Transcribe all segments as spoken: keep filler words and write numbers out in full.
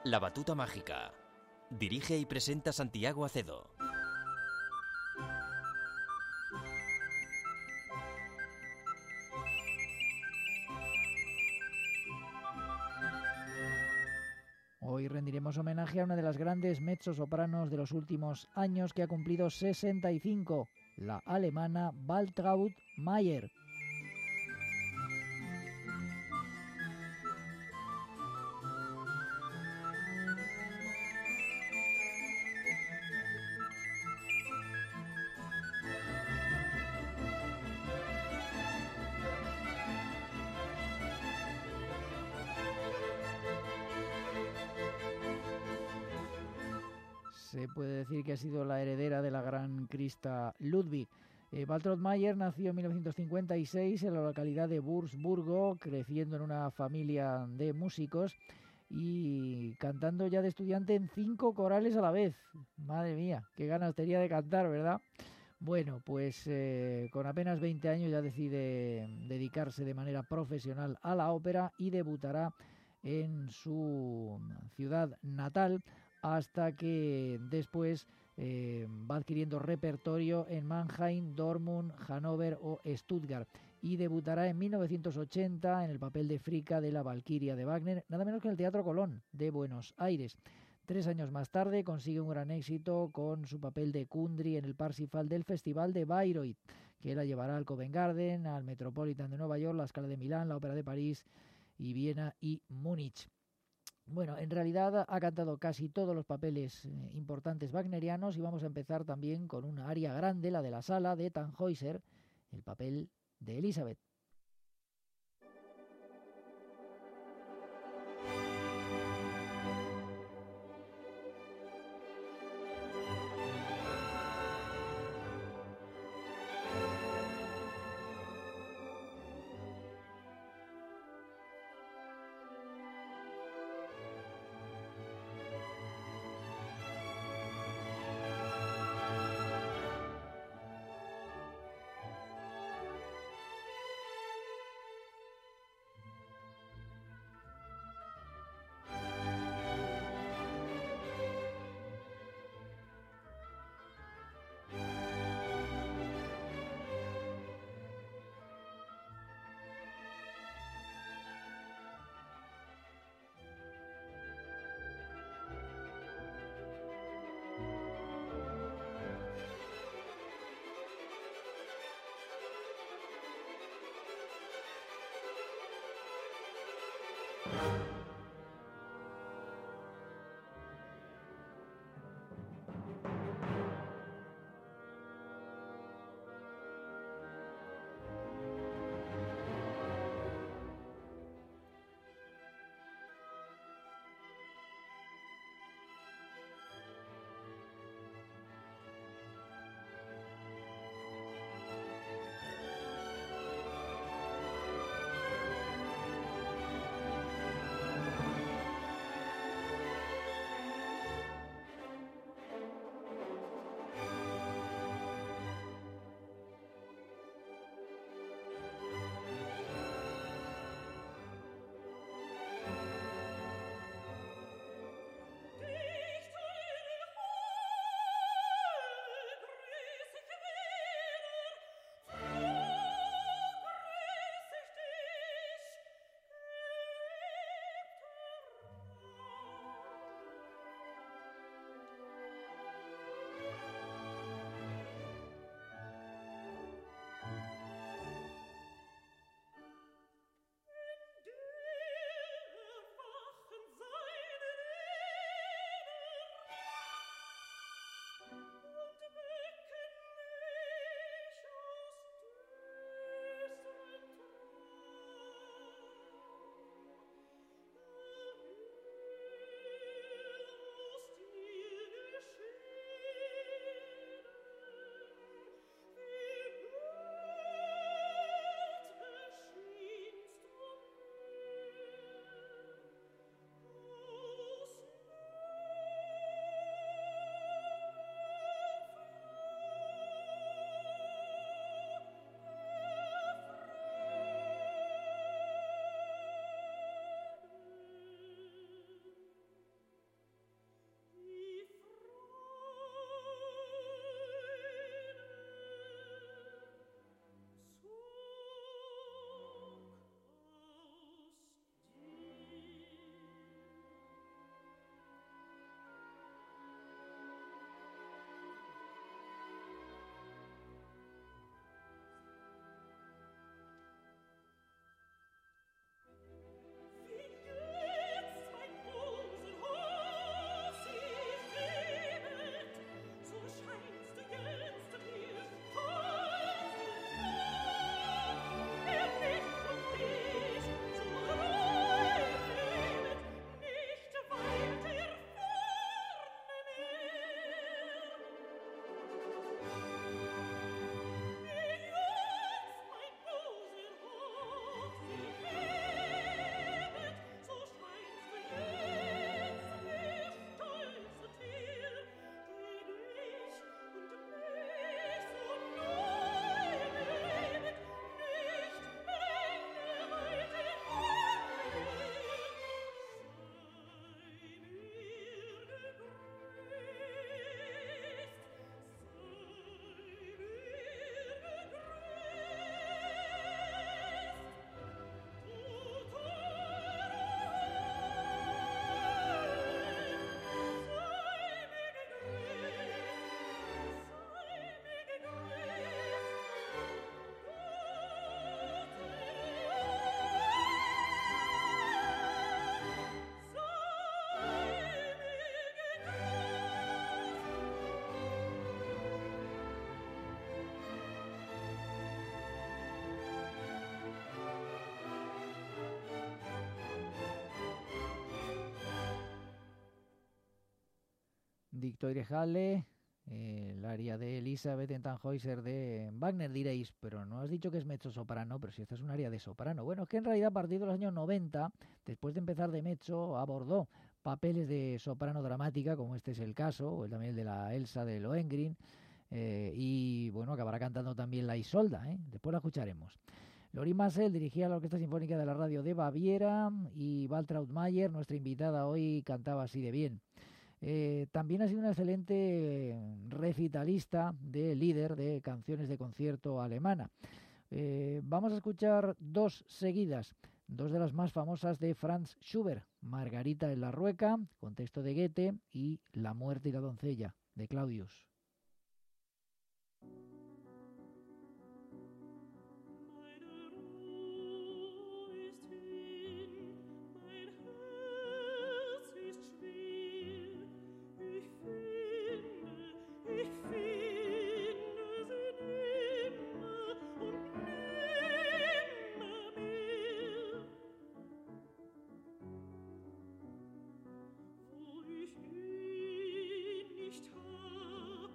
La Batuta Mágica. Dirige y presenta Santiago Acedo. Hoy rendiremos homenaje a una de las grandes mezzosopranos de los últimos años que ha cumplido sesenta y cinco, la alemana Waltraud Mayer. Se puede decir que ha sido la heredera de la gran crista Ludwig. Eh, Waltraud Mayer nació en mil novecientos cincuenta y seis en la localidad de Würzburgo, creciendo en una familia de músicos y cantando ya de estudiante en cinco corales a la vez. Madre mía, qué ganas tenía de cantar, ¿verdad? Bueno, pues eh, con apenas veinte años ya decide dedicarse de manera profesional a la ópera y debutará en su ciudad natal, hasta que después eh, va adquiriendo repertorio en Mannheim, Dortmund, Hannover o Stuttgart, y debutará en mil novecientos ochenta en el papel de Fricka de la Valquiria de Wagner, nada menos que en el Teatro Colón de Buenos Aires. Tres años más tarde consigue un gran éxito con su papel de Kundry en el Parsifal del Festival de Bayreuth, que la llevará al Covent Garden, al Metropolitan de Nueva York, la Scala de Milán, la Ópera de París y Viena y Múnich. Bueno, en realidad ha cantado casi todos los papeles eh, importantes wagnerianos, y vamos a empezar también con una aria grande, la de la Sala de Tannhäuser, el papel de Elizabeth. Die Teure Halle, eh, el área de Elisabeth en Tannhäuser de Wagner, diréis, pero no has dicho que es mezzo-soprano, pero si esta es un área de soprano. Bueno, es que en realidad a partir de los años noventa, después de empezar de mezzo, abordó papeles de soprano dramática, como este es el caso, o también el de la Elsa de Lohengrin, eh, y bueno, acabará cantando también la Isolda, ¿eh? Después la escucharemos. Lorin Maazel dirigía la Orquesta Sinfónica de la Radio de Baviera y Waltraud Mayer, nuestra invitada hoy, cantaba así de bien. Eh, también ha sido una excelente recitalista de líder de canciones de concierto alemana. Eh, vamos a escuchar dos seguidas, dos de las más famosas de Franz Schubert, Margarita en la Rueca, con texto de Goethe, y La muerte y la doncella, de Claudius. Nicht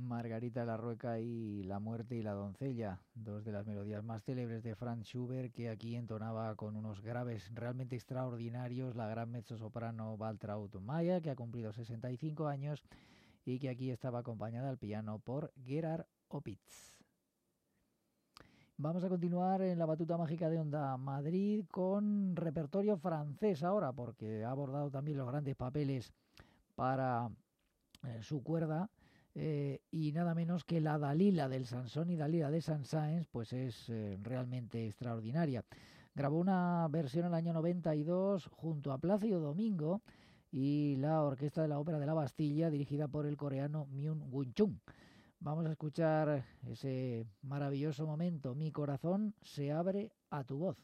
Margarita la Rueca y La muerte y la doncella, dos de las melodías más célebres de Franz Schubert, que aquí entonaba con unos graves realmente extraordinarios la gran mezzosoprano Waltraud Maya, que ha cumplido sesenta y cinco años y que aquí estaba acompañada al piano por Gerhard Opitz. Vamos a continuar en la batuta mágica de Onda Madrid con repertorio francés ahora, porque ha abordado también los grandes papeles para eh, su cuerda, eh, y nada menos que la Dalila del Sansón y Dalila de Saint-Saëns, pues es eh, realmente extraordinaria. Grabó una versión en el año noventa y dos junto a Plácido Domingo y la Orquesta de la Ópera de la Bastilla, dirigida por el coreano Myung Woo Chung. Vamos a escuchar ese maravilloso momento. Mi corazón se abre a tu voz.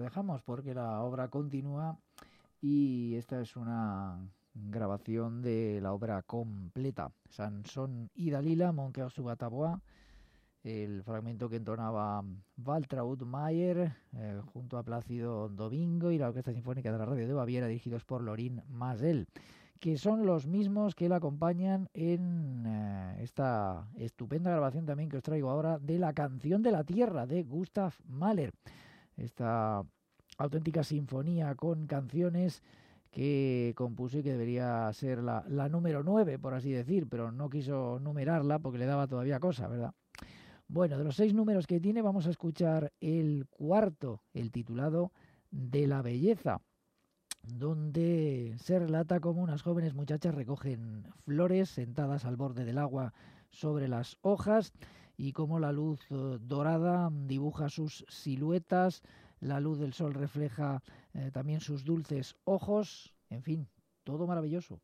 dejamos porque la obra continúa y esta es una grabación de la obra completa. Sansón y Dalila, Mon cœur sur ta voix, el fragmento que entonaba Waltraud Mayer eh, junto a Plácido Domingo y la Orquesta Sinfónica de la Radio de Baviera, dirigidos por Lorin Maazel, que son los mismos que la acompañan en eh, esta estupenda grabación también que os traigo ahora de La Canción de la Tierra de Gustav Mahler. Esta auténtica sinfonía con canciones que compuso y que debería ser la, la número nueve, por así decir, pero no quiso numerarla porque le daba todavía cosa, ¿verdad? Bueno, de los seis números que tiene vamos a escuchar el cuarto, el titulado De la Belleza, donde se relata cómo unas jóvenes muchachas recogen flores sentadas al borde del agua sobre las hojas y cómo la luz dorada dibuja sus siluetas, la luz del sol refleja eh, también sus dulces ojos, en fin, todo maravilloso.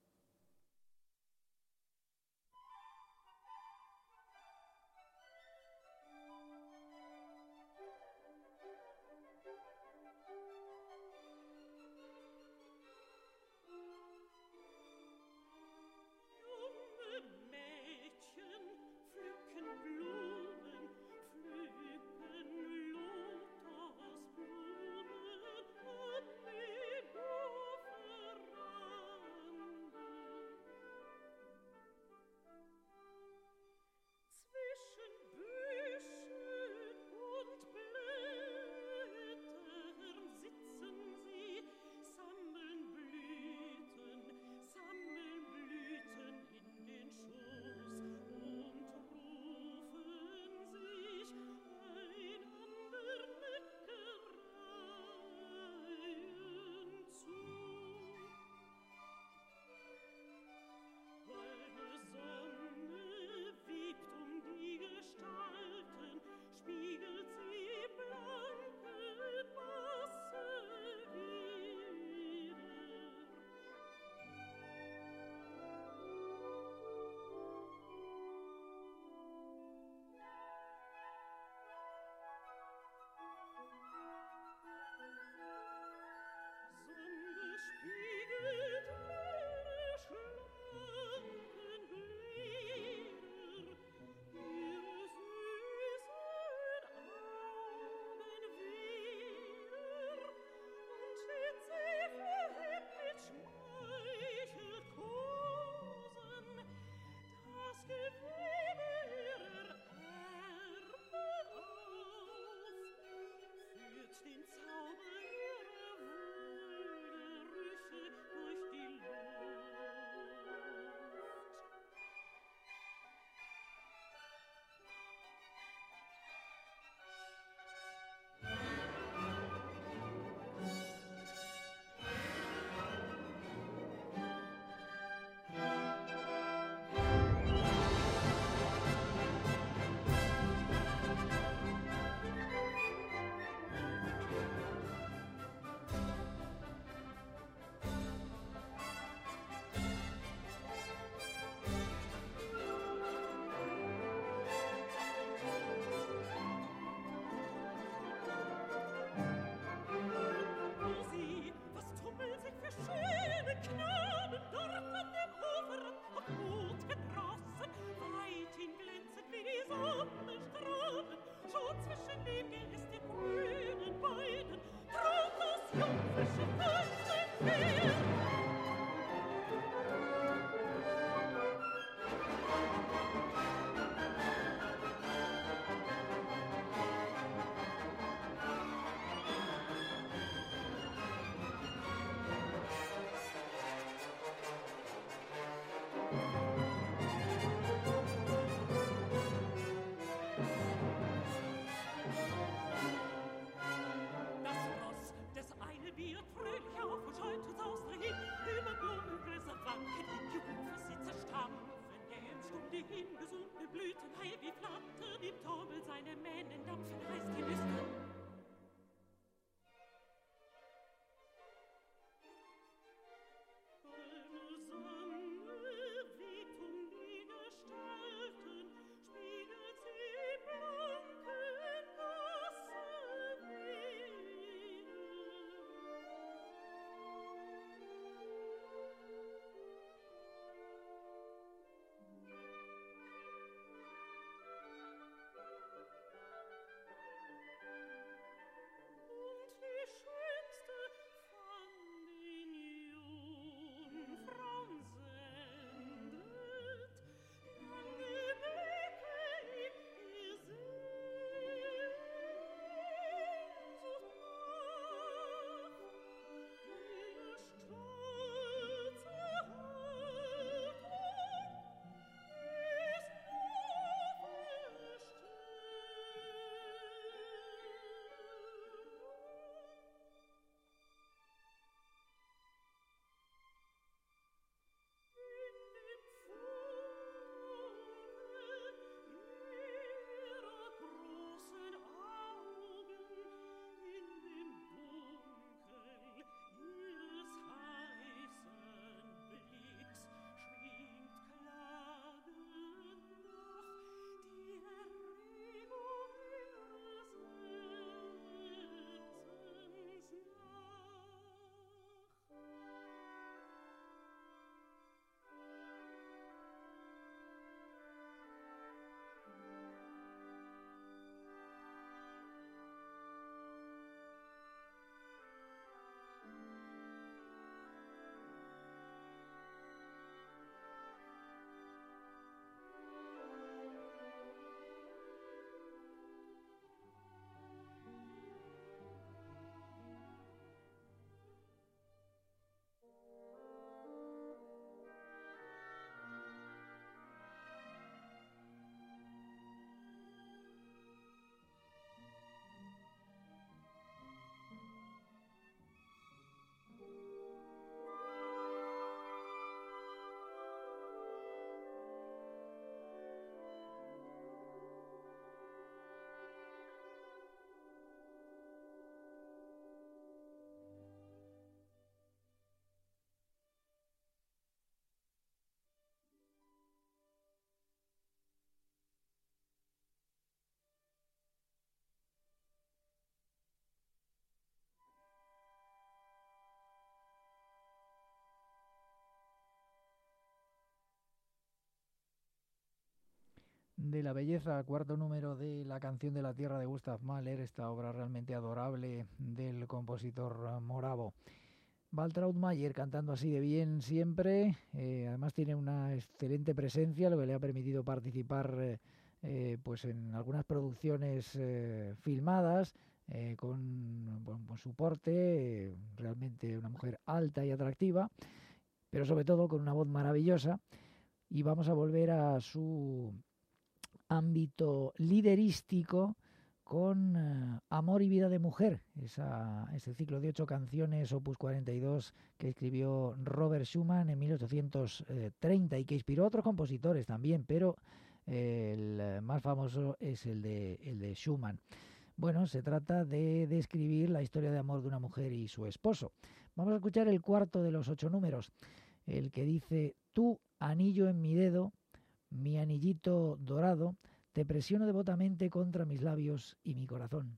de la belleza, cuarto número de La canción de la tierra de Gustav Mahler, esta obra realmente adorable del compositor moravo. Waltraud Mayer cantando así de bien siempre, eh, además tiene una excelente presencia, lo que le ha permitido participar eh, eh, pues en algunas producciones eh, filmadas, eh, con buen, buen soporte, eh, realmente una mujer alta y atractiva, pero sobre todo con una voz maravillosa. Y vamos a volver a su ámbito liderístico con uh, Amor y vida de mujer, esa, ese ciclo de ocho canciones, opus cuarenta y dos, que escribió Robert Schumann en mil ochocientos treinta y que inspiró a otros compositores también, pero eh, el más famoso es el de, el de Schumann. Bueno, se trata de describir la historia de amor de una mujer y su esposo. Vamos a escuchar el cuarto de los ocho números, el que dice: tú, anillo en mi dedo, mi anillito dorado, te presiono devotamente contra mis labios y mi corazón.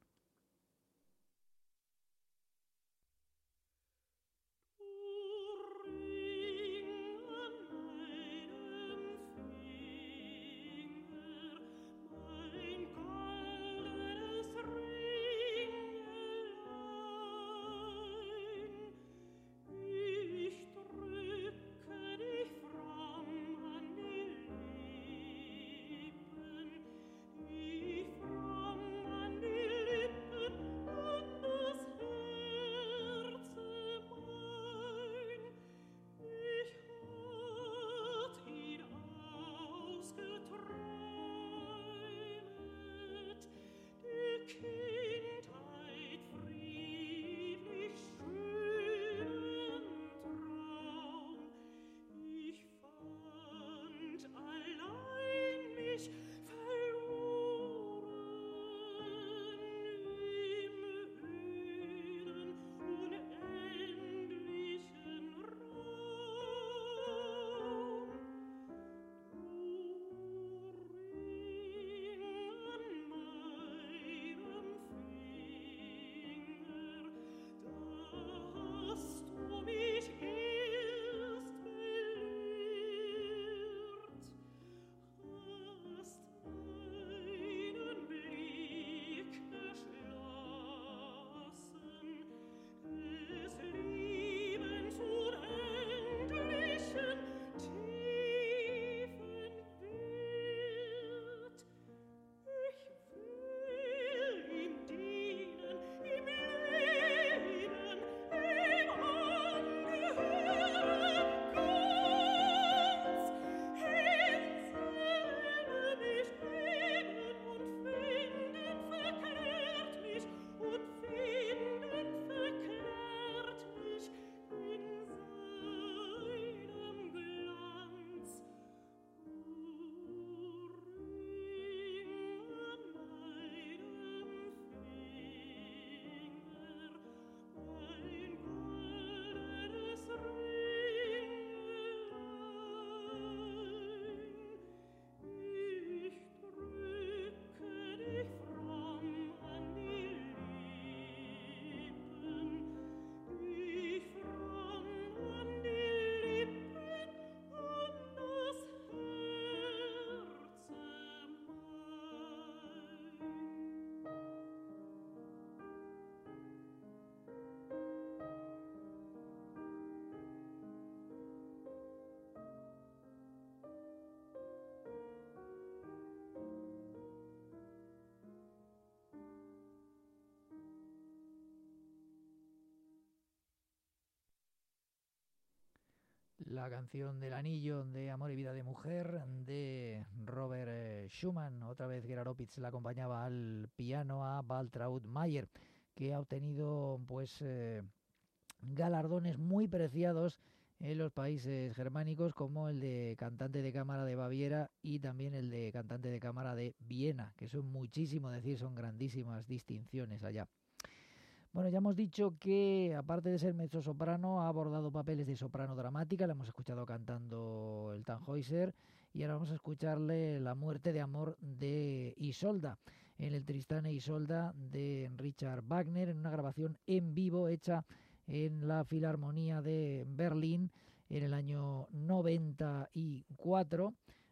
La canción del anillo de Amor y vida de mujer de Robert Schumann. Otra vez Gerard Opitz la acompañaba al piano a Waltraud Mayer, que ha obtenido pues eh, galardones muy preciados en los países germánicos, como el de cantante de cámara de Baviera y también el de cantante de cámara de Viena, que son muchísimo decir, son grandísimas distinciones allá. Bueno, ya hemos dicho que, aparte de ser mezzosoprano, ha abordado papeles de soprano dramática. La hemos escuchado cantando el Tannhäuser y ahora vamos a escucharle La muerte de amor de Isolda, en el Tristán e Isolda de Richard Wagner, en una grabación en vivo hecha en la Filarmonía de Berlín en el año noventa y cuatro.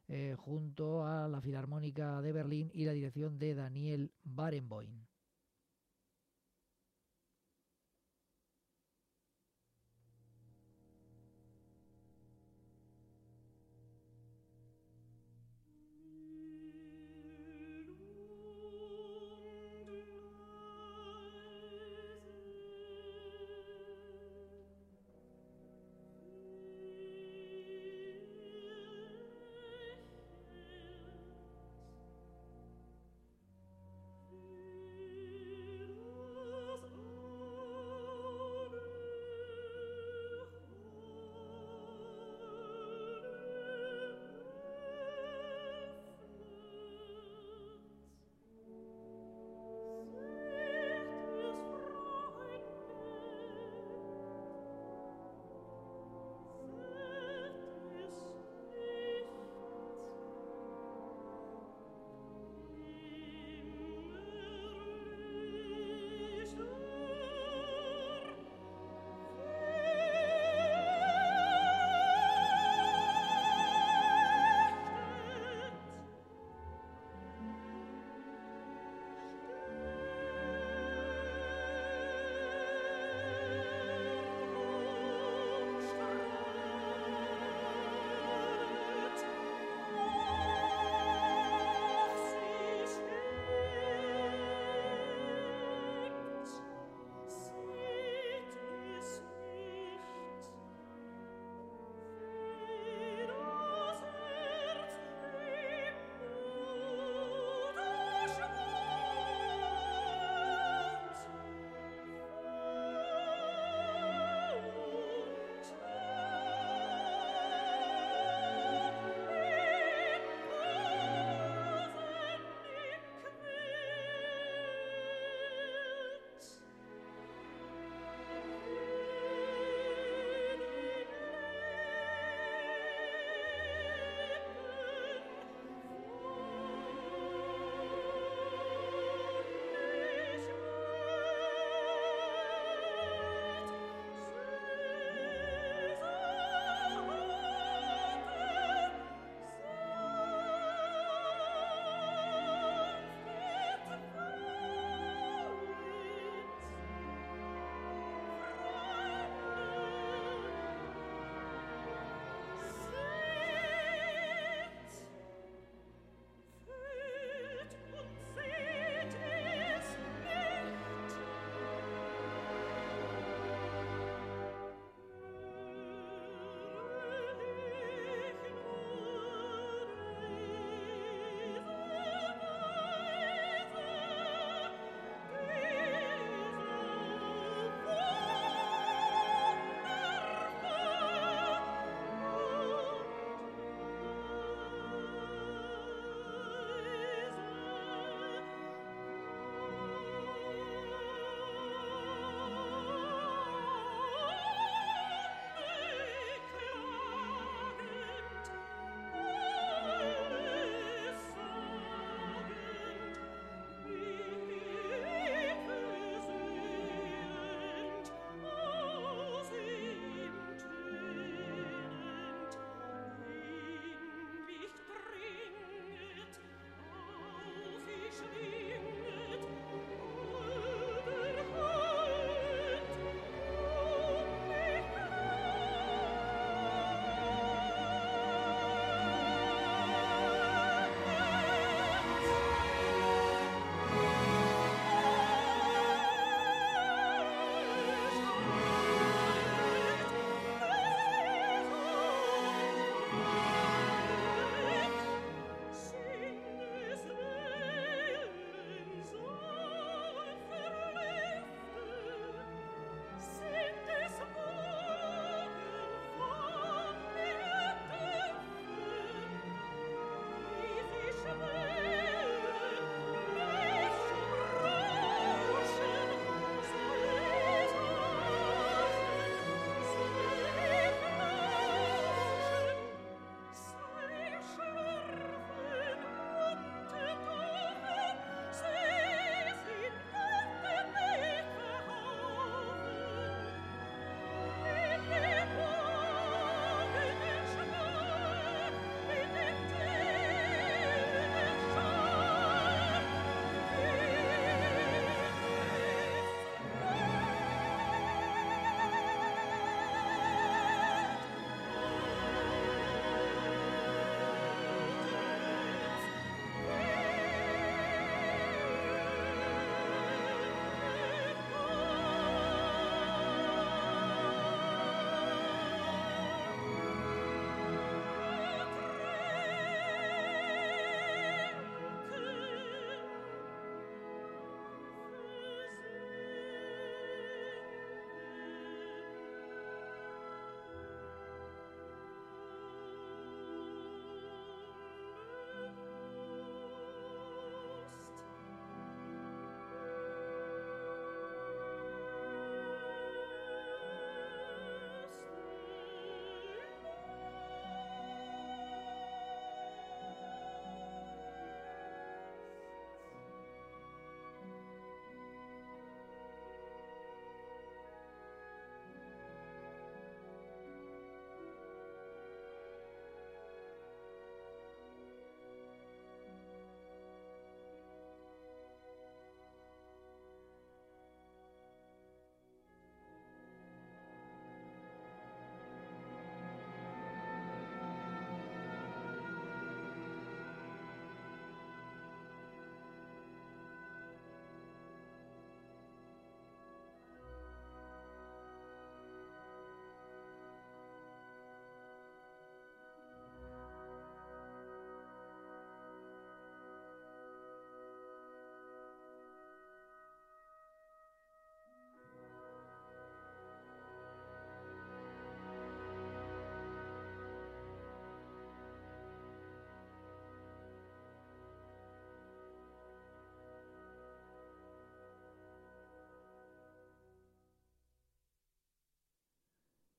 eh, junto a la Filarmónica de Berlín y la dirección de Daniel Barenboim.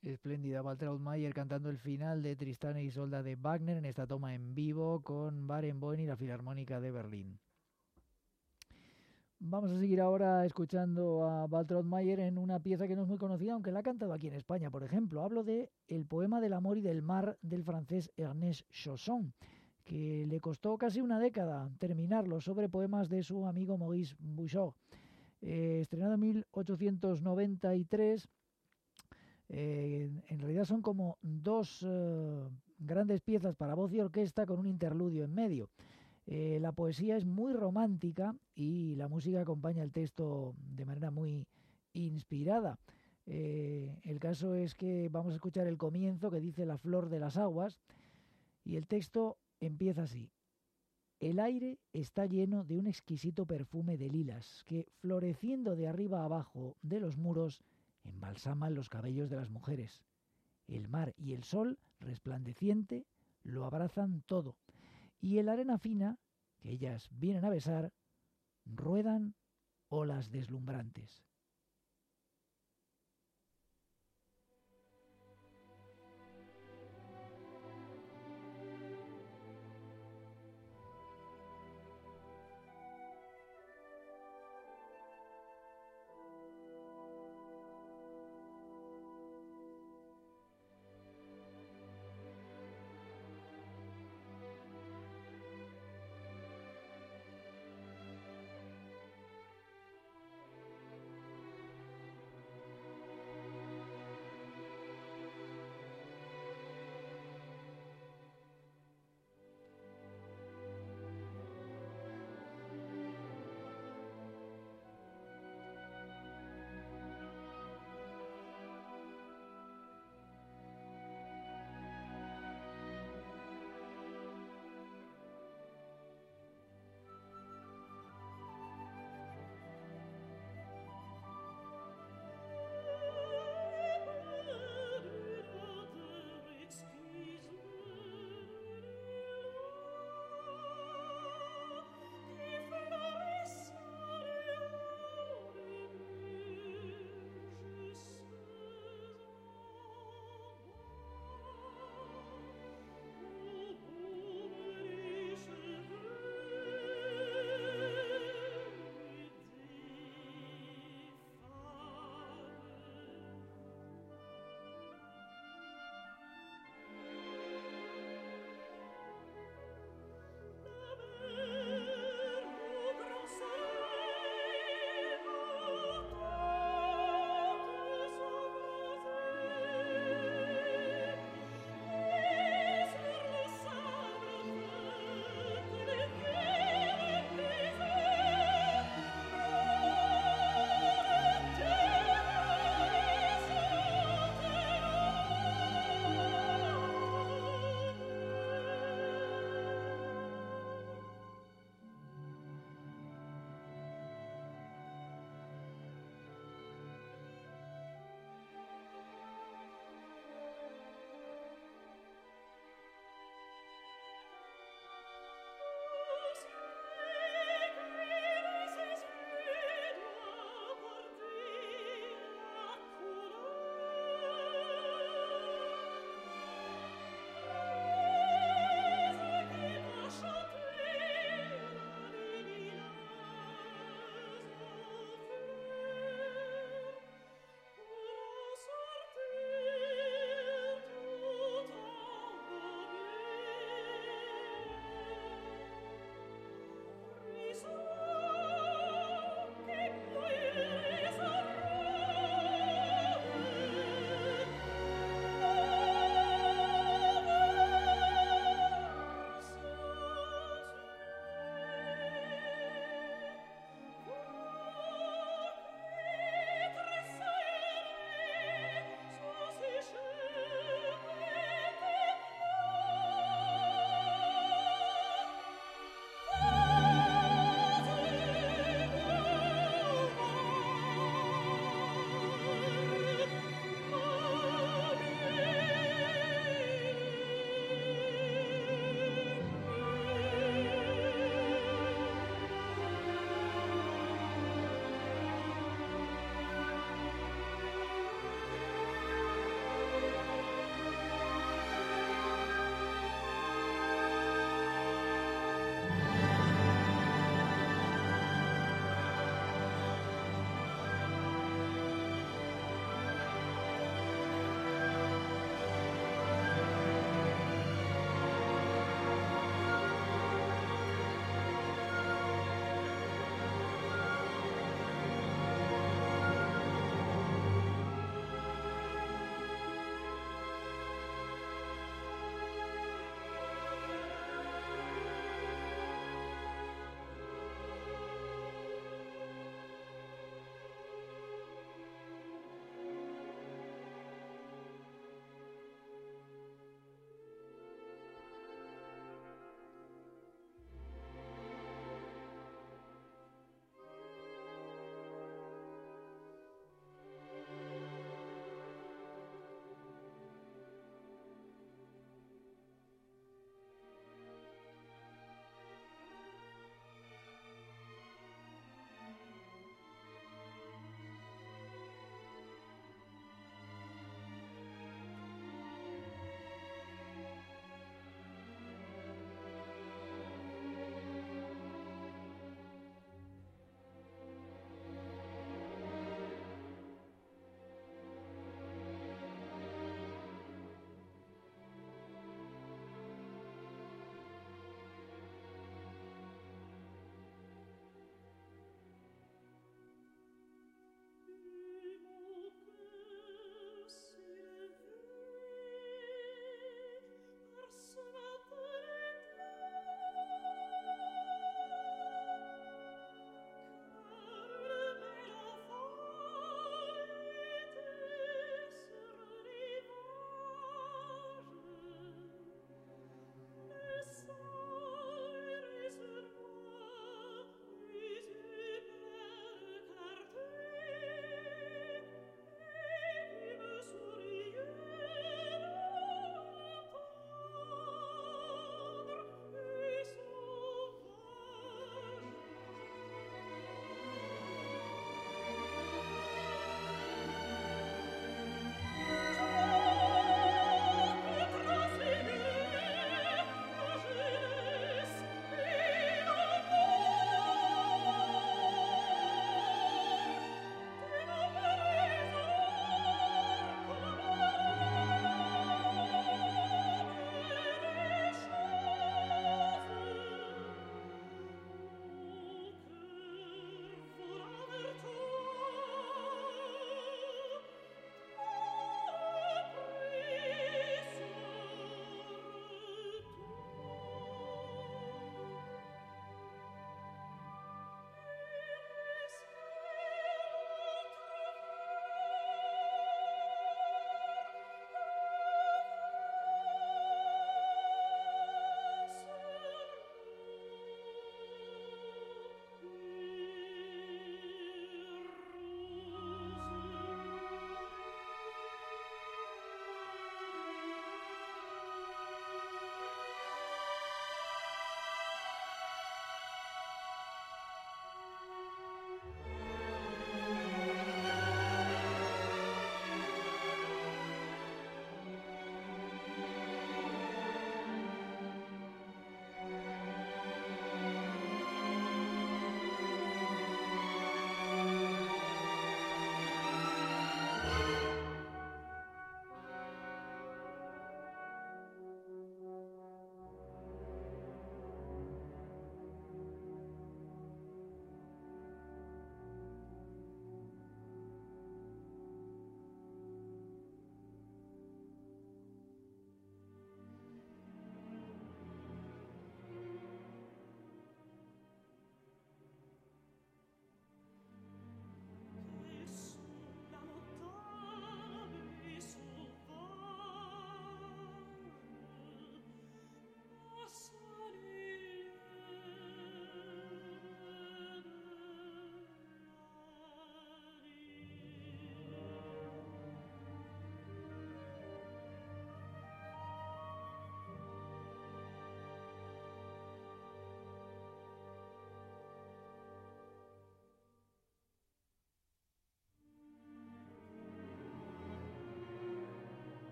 Espléndida, Walter Mayer cantando el final de Tristán e Isolda de Wagner en esta toma en vivo con Barenboim y la Filarmónica de Berlín. Vamos a seguir ahora escuchando a Walter Mayer en una pieza que no es muy conocida, aunque la ha cantado aquí en España, por ejemplo. Hablo de El poema del amor y del mar del francés Ernest Chausson, que le costó casi una década terminarlo, sobre poemas de su amigo Maurice Bouchot. Eh, estrenado en mil ochocientos noventa y tres, eh, en realidad son como dos eh, grandes piezas para voz y orquesta con un interludio en medio. Eh, la poesía es muy romántica y la música acompaña el texto de manera muy inspirada. Eh, el caso es que vamos a escuchar el comienzo que dice La flor de las aguas y el texto empieza así. El aire está lleno de un exquisito perfume de lilas que, floreciendo de arriba a abajo de los muros, embalsaman los cabellos de las mujeres. El mar y el sol, resplandeciente, lo abrazan todo. Y en la arena fina, que ellas vienen a besar, ruedan olas deslumbrantes.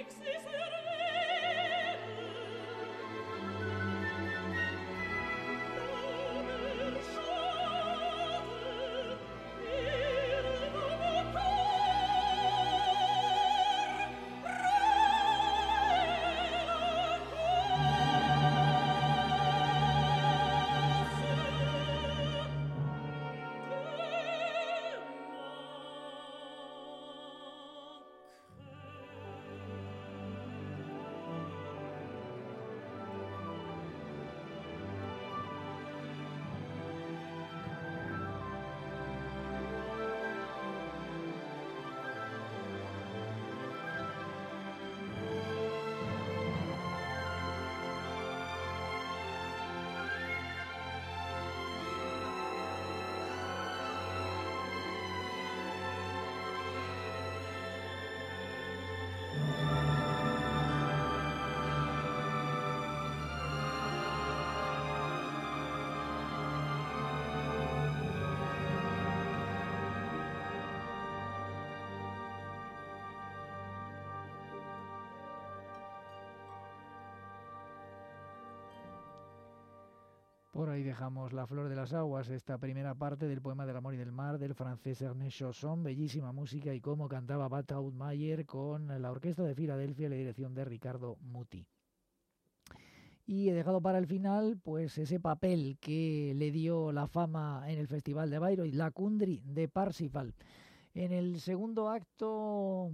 Por ahí dejamos La flor de las aguas, esta primera parte del poema del amor y del mar del francés Ernest Chausson, bellísima música y cómo cantaba Waltraud Mayer con la Orquesta de Filadelfia y la dirección de Ricardo Muti. Y he dejado para el final pues ese papel que le dio la fama en el Festival de Bayreuth, la Kundry de Parsifal. En el segundo acto,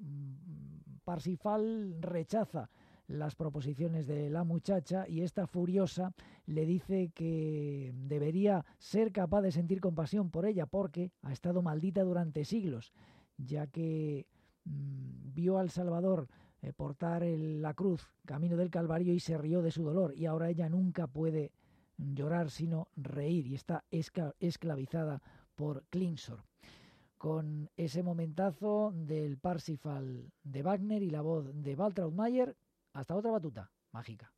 Parsifal rechaza las proposiciones de la muchacha y esta furiosa le dice que debería ser capaz de sentir compasión por ella porque ha estado maldita durante siglos, ya que mmm, vio al Salvador eh, portar el, la cruz camino del Calvario y se rió de su dolor, y ahora ella nunca puede llorar sino reír y está esca- esclavizada por Klingsor. Con ese momentazo del Parsifal de Wagner y la voz de Waltraud Mayer, hasta otra batuta mágica.